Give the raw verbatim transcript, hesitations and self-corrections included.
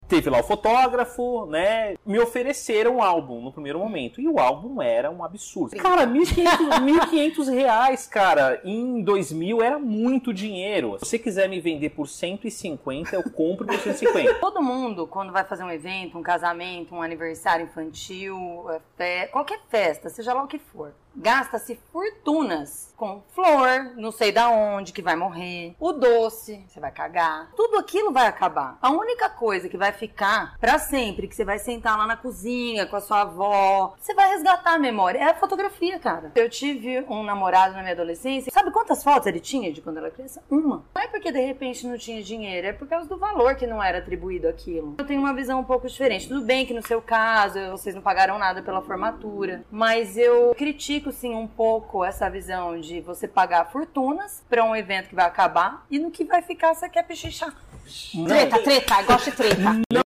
Teve lá o fotógrafo, né? Me ofereceram um álbum no primeiro momento. E o álbum era um absurdo. Cara, mil e quinhentos reais, cara, em dois mil era muito dinheiro. Se você quiser me vender por cento e cinquenta, eu compro por cento e cinquenta. Todo mundo, quando vai fazer um evento, um casamento, um aniversário infantil, fe... qualquer festa, seja lá o que for, gasta-se fortunas com flor, não sei da onde, que vai morrer, o doce, você vai cagar. Tudo aquilo vai acabar. A única coisa que vai ficar pra sempre, que você vai sentar lá na cozinha com a sua avó, você vai resgatar a memória, é a fotografia, cara. Eu tive um namorado na minha adolescência, sabe quantas fotos ele tinha de quando ela era criança? Uma. Não é porque de repente não tinha dinheiro, é por causa do valor que não era atribuído àquilo. Eu tenho uma visão um pouco diferente. Tudo bem que no seu caso, vocês não pagaram nada pela formatura, mas eu critico sim um pouco essa visão de você pagar fortunas pra um evento que vai acabar e no que vai ficar você quer pichichar. Treta, treta, eu gosto de treta.